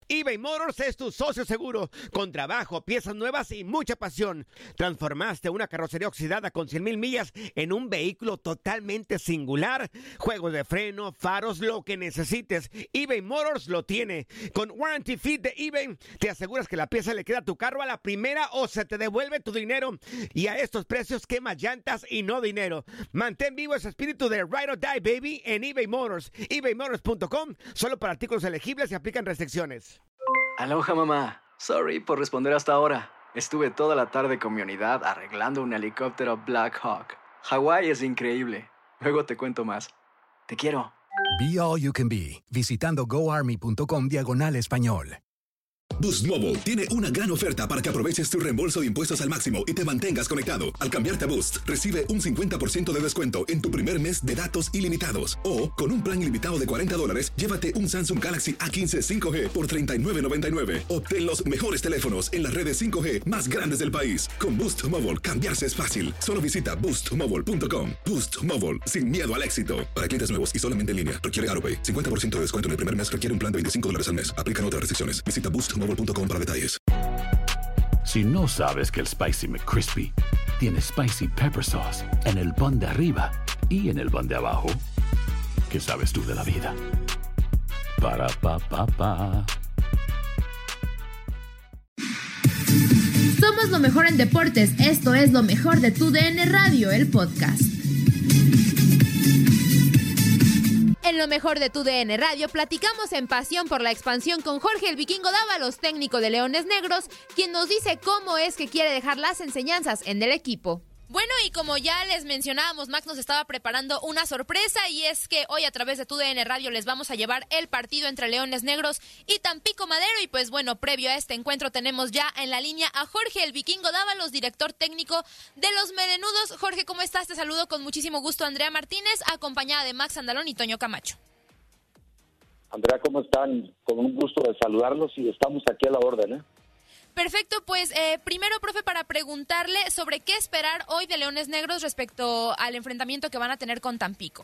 eBay Motors es tu socio seguro. Con trabajo, piezas nuevas y mucha pasión. Transformaste una carrocería oxidada con 100,000 millas en un vehículo totalmente singular. Juegos de freno, faros, lo que necesites, eBay Motors lo tiene. Con Warranty Fit de eBay, te aseguras que la pieza le queda a tu carro a la primera o se te devuelve tu dinero. Y a estos precios, quemas llantas y no dinero. Mantén vivo ese espíritu de Ride or Die, baby, en eBay Motors. ebaymotors.com, solo para artículos elegibles y aplican restricciones. Aloha, mamá. Sorry por responder hasta ahora. Estuve toda la tarde con mi unidad arreglando un helicóptero Black Hawk. Hawái es increíble. Luego te cuento más. Te quiero. Be All You Can Be, visitando goarmy.com/español. Boost Mobile tiene una gran oferta para que aproveches tu reembolso de impuestos al máximo y te mantengas conectado. Al cambiarte a Boost, recibe un 50% de descuento en tu primer mes de datos ilimitados. O, con un plan ilimitado de $40, llévate un Samsung Galaxy A15 5G por $39.99. Obtén los mejores teléfonos en las redes 5G más grandes del país. Con Boost Mobile, cambiarse es fácil. Solo visita boostmobile.com. Boost Mobile, sin miedo al éxito. Para clientes nuevos y solamente en línea, requiere AutoPay. 50% de descuento en el primer mes requiere un plan de $25 al mes. Aplican otras restricciones. Visita boostmobile.com para detalles. Si no sabes que el Spicy McCrispy tiene Spicy Pepper Sauce en el pan de arriba y en el pan de abajo, ¿qué sabes tú de la vida? Para, pa, pa, pa. Somos lo mejor en deportes. Esto es lo mejor de tu DN Radio, el podcast. En lo mejor de tu DN Radio platicamos en pasión por la expansión con Jorge el Vikingo Dávalos, técnico de Leones Negros, quien nos dice cómo es que quiere dejar las enseñanzas en el equipo. Bueno, y como ya les mencionábamos, Max nos estaba preparando una sorpresa, y es que hoy a través de tu DN Radio les vamos a llevar el partido entre Leones Negros y Tampico Madero. Y pues bueno, previo a este encuentro tenemos ya en la línea a Jorge el Vikingo Dávalos, director técnico de los Melenudos. Jorge, ¿cómo estás? Te saludo con muchísimo gusto, Andrea Martínez, acompañada de Max Andalón y Toño Camacho. Andrea, ¿cómo están? Con un gusto de saludarlos y estamos aquí a la orden, ¿eh? Perfecto, pues primero, profe, para preguntarle sobre qué esperar hoy de Leones Negros respecto al enfrentamiento que van a tener con Tampico.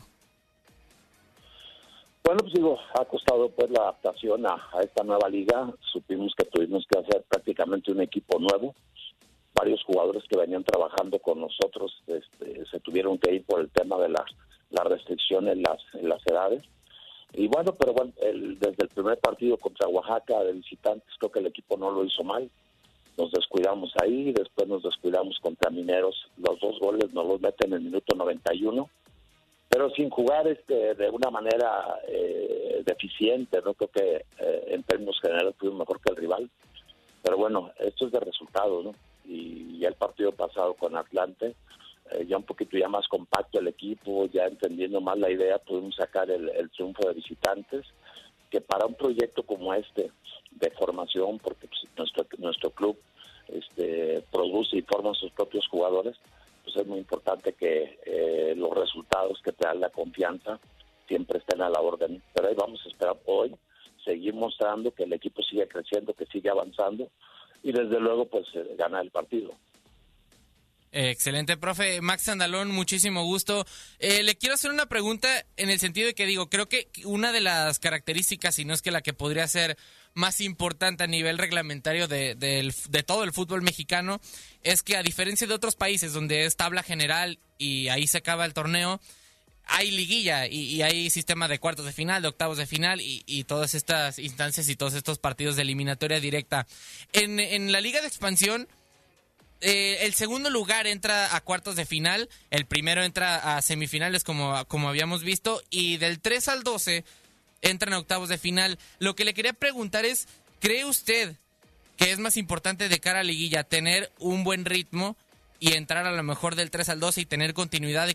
Bueno, pues digo, ha costado pues la adaptación a esta nueva liga. Supimos que tuvimos que hacer prácticamente un equipo nuevo. Varios jugadores que venían trabajando con nosotros se tuvieron que ir por el tema de la restricción en las edades. Y bueno, pero bueno, desde el primer partido contra Oaxaca de visitantes, creo que el equipo no lo hizo mal. Nos descuidamos ahí, después nos descuidamos contra Mineros. Los 2 goles nos los meten en el minuto 91, pero sin jugar de una manera deficiente. No creo que en términos generales fuimos mejor que el rival. Pero bueno, esto es de resultados, ¿no? Y ya el partido pasado con Atlante, ya un poquito ya más compacto el equipo, ya entendiendo más la idea, pudimos sacar el triunfo de visitantes, que para un proyecto como este de formación, porque pues, nuestro club produce y forma sus propios jugadores, pues es muy importante que los resultados que te dan la confianza siempre estén a la orden. Pero ahí vamos a esperar hoy, seguir mostrando que el equipo sigue creciendo, que sigue avanzando y desde luego pues gana el partido. Excelente, profe. Max Andalón, muchísimo gusto. Le quiero hacer una pregunta en el sentido de que creo que una de las características, si no es que la que podría ser más importante a nivel reglamentario de todo el fútbol mexicano, es que a diferencia de otros países donde es tabla general y ahí se acaba el torneo, hay liguilla y hay sistema de cuartos de final, de octavos de final y todas estas instancias y todos estos partidos de eliminatoria directa. En la Liga de Expansión, el segundo lugar entra a cuartos de final, el primero entra a semifinales como habíamos visto, y del 3 al 12 entran a octavos de final. Lo que le quería preguntar es, ¿cree usted que es más importante de cara a liguilla tener un buen ritmo y entrar a lo mejor del 3 al 12 y tener continuidad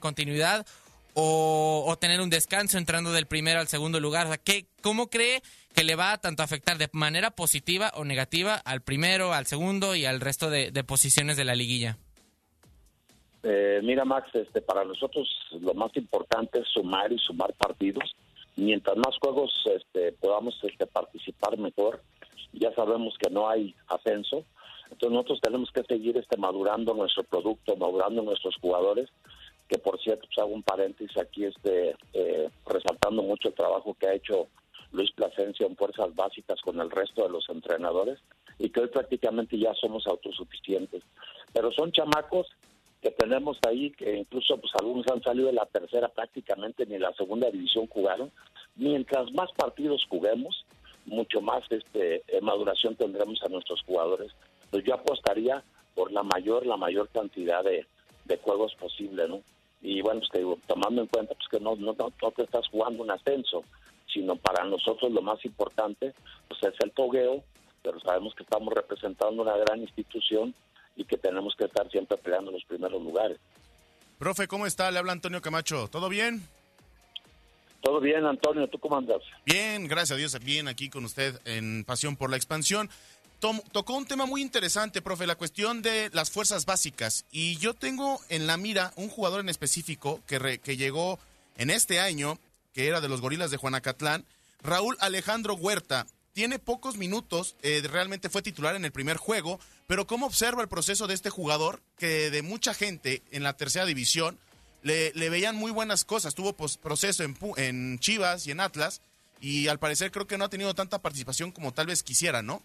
o tener un descanso entrando del primero al segundo lugar? O sea, ¿cómo cree que le va a tanto afectar de manera positiva o negativa al primero, al segundo y al resto de posiciones de la liguilla? Mira, Max, para nosotros lo más importante es sumar y sumar partidos. Mientras más juegos podamos participar, mejor. Ya sabemos que no hay ascenso, entonces nosotros tenemos que seguir madurando nuestro producto, madurando nuestros jugadores, que por cierto, pues hago un paréntesis aquí, resaltando mucho el trabajo que ha hecho Luis Plasencia en fuerzas básicas con el resto de los entrenadores, y que hoy prácticamente ya somos autosuficientes. Pero son chamacos que tenemos ahí, que incluso pues algunos han salido de la tercera, prácticamente ni la segunda división jugaron. Mientras más partidos juguemos, mucho más maduración tendremos a nuestros jugadores. Pues yo apostaría por la mayor cantidad de juegos posible, ¿no? Y bueno, pues te digo, tomando en cuenta pues que no te estás jugando un ascenso, sino para nosotros lo más importante pues es el fogueo, pero sabemos que estamos representando una gran institución y que tenemos que estar siempre peleando en los primeros lugares. Profe, ¿cómo está? Le habla Antonio Camacho. ¿Todo bien? Todo bien, Antonio. ¿Tú cómo andas? Bien, gracias a Dios, bien aquí con usted en Pasión por la Expansión. Tocó un tema muy interesante, profe, la cuestión de las fuerzas básicas. Y yo tengo en la mira un jugador en específico que llegó en este año, que era de los Gorilas de Juanacatlán, Raúl Alejandro Huerta. Tiene pocos minutos, realmente fue titular en el primer juego, pero ¿cómo observa el proceso de este jugador que de mucha gente en la tercera división le veían muy buenas cosas? Tuvo proceso en Chivas y en Atlas, y al parecer creo que no ha tenido tanta participación como tal vez quisiera, ¿no?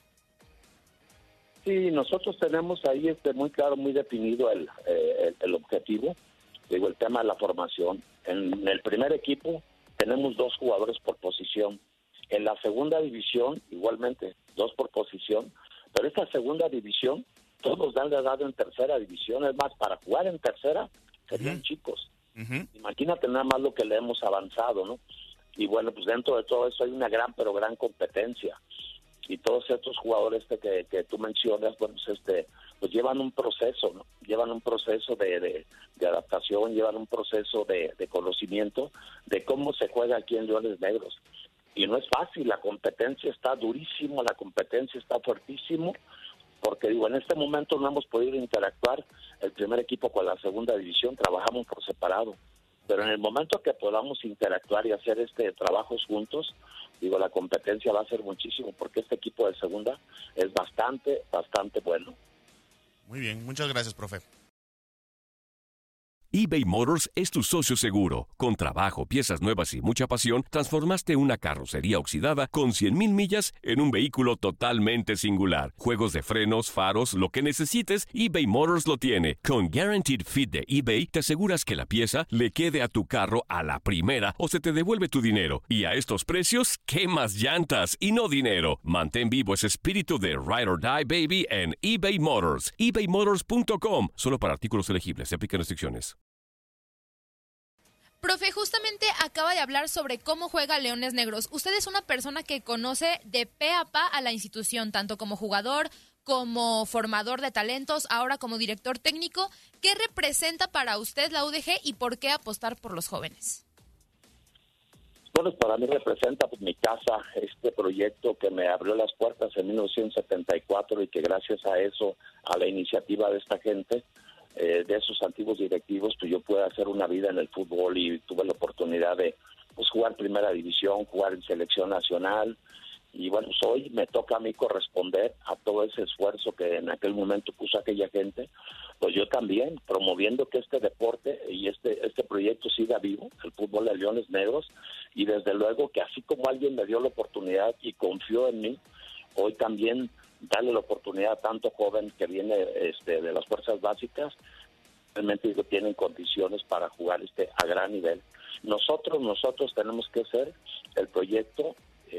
Sí, nosotros tenemos ahí muy claro, muy definido el objetivo, digo, el tema de la formación. En el primer equipo tenemos 2 jugadores por posición. En la segunda división, igualmente, 2 por posición. Pero esta segunda división, todos dan la edad en tercera división. Es más, para jugar en tercera, serían chicos. Imagínate nada más lo que le hemos avanzado, ¿no? Y bueno, pues dentro de todo eso hay una gran competencia. Y todos estos jugadores que tú mencionas, bueno, pues llevan un proceso, ¿no? Llevan un proceso de adaptación, llevan un proceso de conocimiento de cómo se juega aquí en Leones Negros. Y no es fácil, la competencia está durísima, la competencia está fuertísimo, porque digo, en este momento no hemos podido interactuar el primer equipo con la segunda división, trabajamos por separado. Pero en el momento que podamos interactuar y hacer trabajos juntos, digo, la competencia va a ser muchísimo, porque este equipo de segunda es bastante bueno. Muy bien, muchas gracias, profe. eBay Motors es tu socio seguro. Con trabajo, piezas nuevas y mucha pasión, transformaste una carrocería oxidada con 100,000 millas en un vehículo totalmente singular. Juegos de frenos, faros, lo que necesites, eBay Motors lo tiene. Con Guaranteed Fit de eBay, te aseguras que la pieza le quede a tu carro a la primera o se te devuelve tu dinero. Y a estos precios, ¿qué más llantas y no dinero? Mantén vivo ese espíritu de Ride or Die, baby, en eBay Motors. ebaymotors.com. Solo para artículos elegibles. Se aplican restricciones. Profe, justamente acaba de hablar sobre cómo juega Leones Negros. Usted es una persona que conoce de pe a pa a la institución, tanto como jugador, como formador de talentos, ahora como director técnico. ¿Qué representa para usted la UDG y por qué apostar por los jóvenes? Bueno, para mí representa mi casa, este proyecto que me abrió las puertas en 1974 y que gracias a eso, a la iniciativa de esta gente, de esos antiguos directivos, pues yo pude hacer una vida en el fútbol y tuve la oportunidad de jugar primera división, jugar en selección nacional, y bueno, pues hoy me toca a mí corresponder a todo ese esfuerzo que en aquel momento puso aquella gente, pues yo también promoviendo que este deporte y este proyecto siga vivo, el fútbol de Leones Negros, y desde luego que así como alguien me dio la oportunidad y confió en mí, hoy también darle la oportunidad a tanto joven que viene de las fuerzas básicas, realmente tienen condiciones para jugar a gran nivel. Nosotros tenemos que ser el proyecto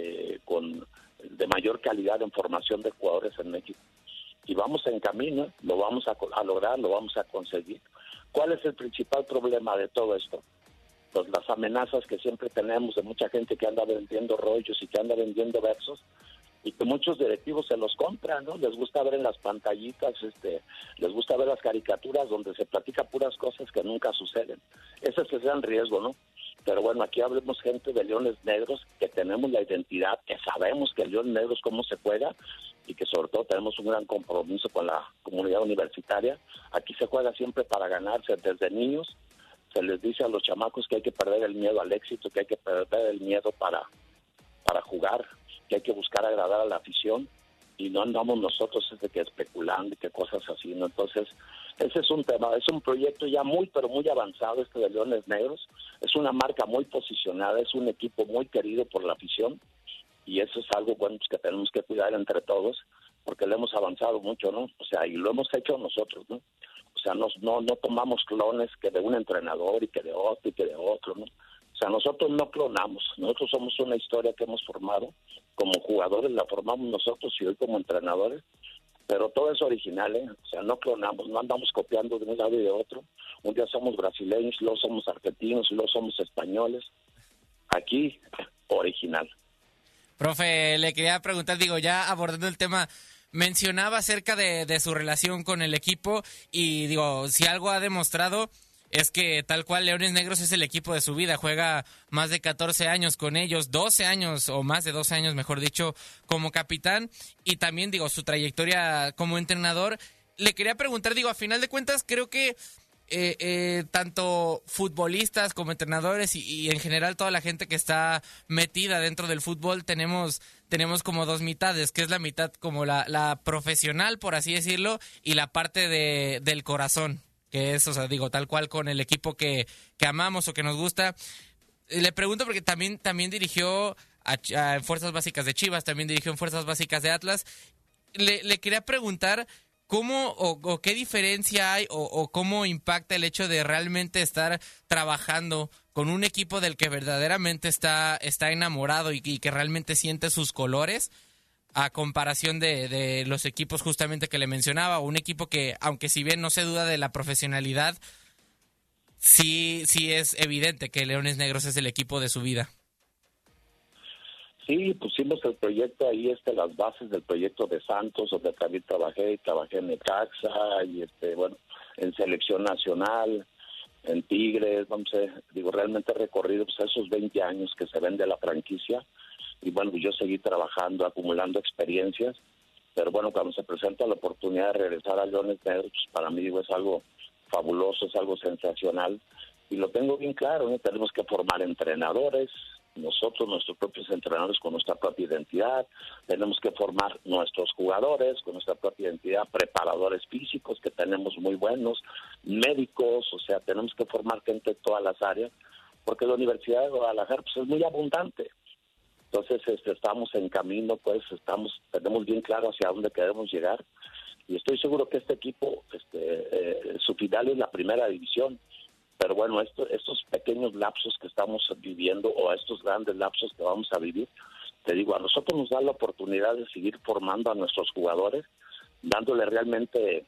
de mayor calidad en formación de jugadores en México. Y vamos en camino, lo vamos a lograr, lo vamos a conseguir. ¿Cuál es el principal problema de todo esto? Pues las amenazas que siempre tenemos de mucha gente que anda vendiendo rollos y que anda vendiendo versos, y que muchos directivos se los compran, ¿no? Les gusta ver en las pantallitas, les gusta ver las caricaturas donde se platica puras cosas que nunca suceden. Ese es el gran riesgo, ¿no? Pero bueno, aquí hablemos gente de Leones Negros, que tenemos la identidad, que sabemos que el Leones Negros cómo se juega, y que sobre todo tenemos un gran compromiso con la comunidad universitaria. Aquí se juega siempre para ganarse. Desde niños se les dice a los chamacos que hay que perder el miedo al éxito, que hay que perder el miedo para jugar, que hay que buscar agradar a la afición, y no andamos nosotros que especulando y que cosas así, ¿no? Entonces, ese es un tema, es un proyecto ya pero muy avanzado de Leones Negros, es una marca muy posicionada, es un equipo muy querido por la afición, y eso es algo bueno pues, que tenemos que cuidar entre todos, porque le hemos avanzado mucho, ¿no? O sea, y lo hemos hecho nosotros, ¿no? O sea, no tomamos clones que de un entrenador y que de otro y que de otro, ¿no? O sea, nosotros no clonamos, nosotros somos una historia que hemos formado, como jugadores la formamos nosotros y hoy como entrenadores, pero todo es original, ¿eh? O sea, no clonamos, no andamos copiando de un lado y de otro. Un día somos brasileños, luego somos argentinos, luego somos españoles. Aquí, original. Profe, le quería preguntar, digo, ya abordando el tema, mencionaba acerca de su relación con el equipo y digo, si algo ha demostrado es que tal cual Leones Negros es el equipo de su vida, juega más de 14 años con ellos, 12 años o más de 12 años, mejor dicho, como capitán y también, digo, su trayectoria como entrenador. Le quería preguntar, digo, a final de cuentas creo que tanto futbolistas como entrenadores y en general toda la gente que está metida dentro del fútbol tenemos como dos mitades, que es la mitad como la profesional, por así decirlo, y la parte del corazón, que es, o sea, digo, tal cual con el equipo que amamos o que nos gusta. Le pregunto porque también dirigió a Fuerzas Básicas de Chivas, también dirigió en Fuerzas Básicas de Atlas. Le quería preguntar ¿cómo o qué diferencia hay o cómo impacta el hecho de realmente estar trabajando con un equipo del que verdaderamente está enamorado y que realmente siente sus colores a comparación de los equipos justamente que le mencionaba, o un equipo que, aunque si bien no se duda de la profesionalidad, sí es evidente que Leones Negros es el equipo de su vida? Sí, pusimos el proyecto ahí, las bases del proyecto de Santos, donde también trabajé en Necaxa y bueno, en Selección Nacional, en Tigres, realmente he recorrido pues, esos 20 años que se ven de la franquicia y bueno, yo seguí trabajando, acumulando experiencias, pero bueno, cuando se presenta la oportunidad de regresar a Leones Negros, pues, para mí es algo fabuloso, es algo sensacional y lo tengo bien claro, ¿no? Tenemos que formar entrenadores, nosotros, nuestros propios entrenadores con nuestra propia identidad, tenemos que formar nuestros jugadores con nuestra propia identidad, preparadores físicos que tenemos muy buenos, médicos, o sea, tenemos que formar gente de todas las áreas, porque la Universidad de Guadalajara pues, es muy abundante. Entonces estamos en camino, pues tenemos bien claro hacia dónde queremos llegar y estoy seguro que este equipo, su final es la primera división. Pero bueno, estos pequeños lapsos que estamos viviendo o estos grandes lapsos que vamos a vivir, te digo, a nosotros nos da la oportunidad de seguir formando a nuestros jugadores, dándole realmente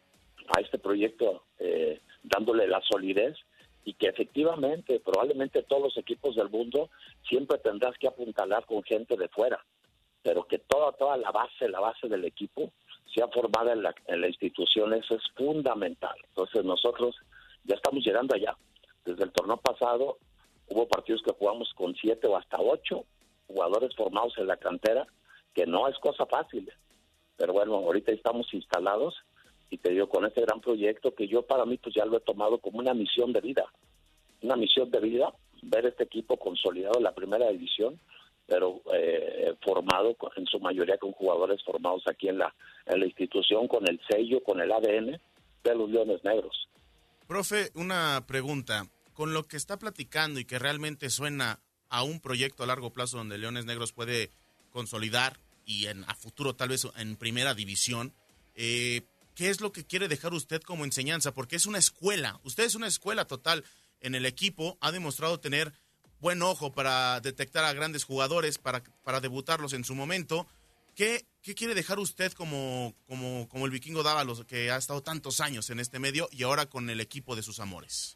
a este proyecto, dándole la solidez y que efectivamente, probablemente todos los equipos del mundo siempre tendrás que apuntalar con gente de fuera, pero que toda la base del equipo sea formada en la institución, eso es fundamental. Entonces nosotros ya estamos llegando allá. Desde el torneo pasado hubo partidos que jugamos con 7 o hasta 8 jugadores formados en la cantera, que no es cosa fácil. Pero bueno, ahorita estamos instalados y te digo, con este gran proyecto que yo para mí pues ya lo he tomado como una misión de vida. Una misión de vida, ver este equipo consolidado en la primera división, pero formado en su mayoría con jugadores formados aquí en la institución, con el sello, con el ADN de los Leones Negros. Profe, una pregunta. Con lo que está platicando y que realmente suena a un proyecto a largo plazo donde Leones Negros puede consolidar y a futuro tal vez en primera división, ¿qué es lo que quiere dejar usted como enseñanza? Porque es una escuela, usted es una escuela total en el equipo, ha demostrado tener buen ojo para detectar a grandes jugadores, para debutarlos en su momento. ¿Qué quiere dejar usted como el Vikingo Dávalos, que ha estado tantos años en este medio y ahora con el equipo de sus amores?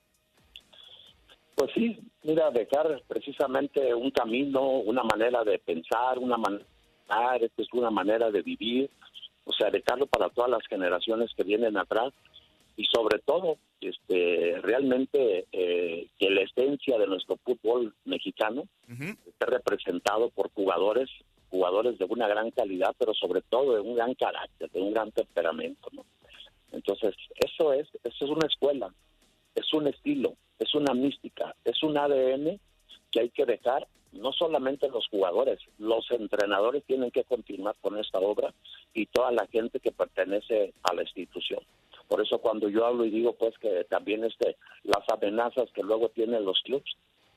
Pues sí, mira, dejar precisamente un camino, una manera de pensar, una manera de vivir, o sea, dejarlo para todas las generaciones que vienen atrás y sobre todo, realmente que la esencia de nuestro fútbol mexicano esté representado por jugadores de una gran calidad, pero sobre todo de un gran carácter, de un gran temperamento, ¿no? Entonces, eso es una escuela, es un estilo, es una mística, es un ADN que hay que dejar, no solamente los jugadores, los entrenadores tienen que continuar con esta obra y toda la gente que pertenece a la institución. Por eso cuando yo hablo y digo pues que también las amenazas que luego tienen los clubes,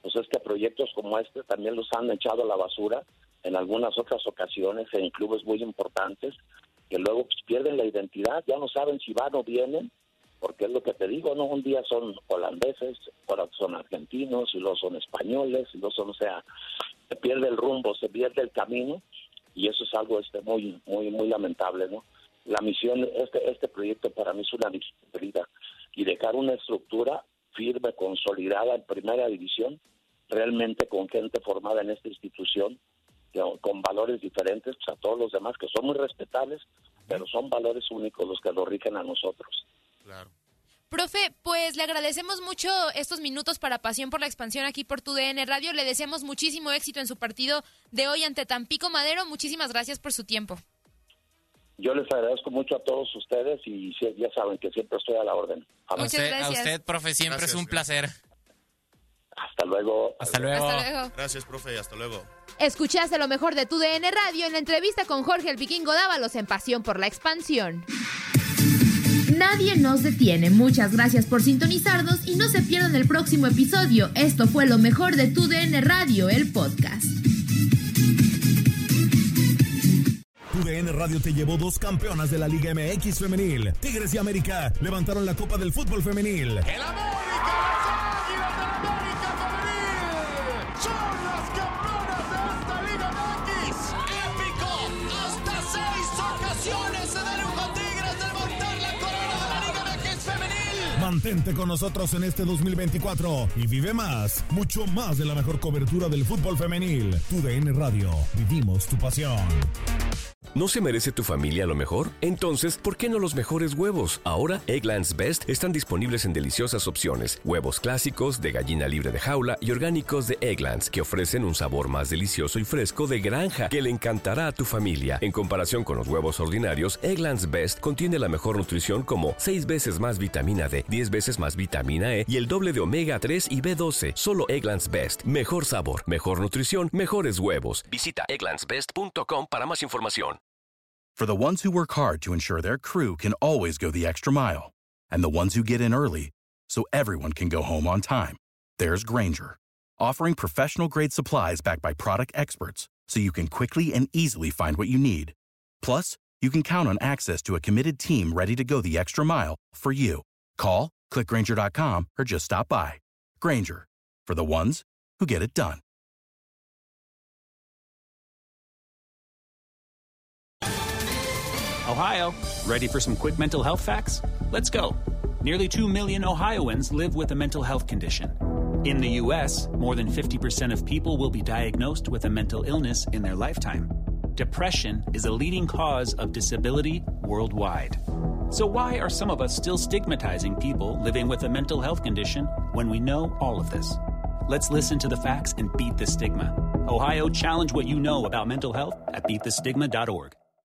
pues es que proyectos como este también los han echado a la basura en algunas otras ocasiones en clubes muy importantes, que luego pues pierden la identidad, ya no saben si van o vienen, porque es lo que te digo, ¿no? Un día son holandeses, ahora son argentinos, y luego son españoles, y luego son, o sea, se pierde el rumbo, se pierde el camino, y eso es algo muy, muy, muy lamentable, ¿no? La misión, este proyecto para mí es una misión querida, y dejar una estructura firme, consolidada en primera división, realmente con gente formada en esta institución, con valores diferentes pues, a todos los demás, que son muy respetables, pero son valores únicos los que nos rigen a nosotros. Claro. Profe, pues le agradecemos mucho estos minutos para Pasión por la Expansión aquí por TUDN Radio. Le deseamos muchísimo éxito en su partido de hoy ante Tampico Madero. Muchísimas gracias por su tiempo. Yo les agradezco mucho a todos ustedes y ya saben que siempre estoy a la orden. Muchas gracias. A usted, profe, siempre gracias, es un placer. Hasta luego. Hasta luego. Hasta luego. Gracias, profe, hasta luego. Escuchaste lo mejor de TUDN Radio en la entrevista con Jorge el Vikingo Dávalos en Pasión por la Expansión. Nadie nos detiene. Muchas gracias por sintonizarnos y no se pierdan el próximo episodio. Esto fue lo mejor de TUDN Radio, el podcast. TUDN Radio te llevó 2 campeonas de la Liga MX femenil. Tigres y América levantaron la Copa del Fútbol femenil. ¡El América, las Águilas del América femenil! ¡Son las campeonas de esta Liga MX! ¡Épico! ¡Hasta 6 ocasiones se dieron con Tigres de levantar la corona de la Liga MX femenil! Mantente con nosotros en este 2024 y vive más, mucho más de la mejor cobertura del fútbol femenil. TUDN Radio, vivimos tu pasión. ¿No se merece tu familia lo mejor? Entonces, ¿por qué no los mejores huevos? Ahora, Eggland's Best están disponibles en deliciosas opciones. Huevos clásicos, de gallina libre de jaula y orgánicos de Eggland's, que ofrecen un sabor más delicioso y fresco de granja que le encantará a tu familia. En comparación con los huevos ordinarios, Eggland's Best contiene la mejor nutrición como 6 veces más vitamina D, 10 veces más vitamina E y el doble de omega 3 y B12. Solo Eggland's Best. Mejor sabor, mejor nutrición, mejores huevos. Visita egglandsbest.com para más información. For the ones who work hard to ensure their crew can always go the extra mile, and the ones who get in early so everyone can go home on time, there's Grainger, offering professional-grade supplies backed by product experts so you can quickly and easily find what you need. Plus, you can count on access to a committed team ready to go the extra mile for you. Call, click Grainger.com, or just stop by. Grainger, for the ones who get it done. Ohio, ready for some quick mental health facts? Let's go. Nearly 2 million Ohioans live with a mental health condition. In the U.S., more than 50% of people will be diagnosed with a mental illness in their lifetime. Depression is a leading cause of disability worldwide. So why are some of us still stigmatizing people living with a mental health condition when we know all of this? Let's listen to the facts and beat the stigma. Ohio, challenge what you know about mental health at beatthestigma.org.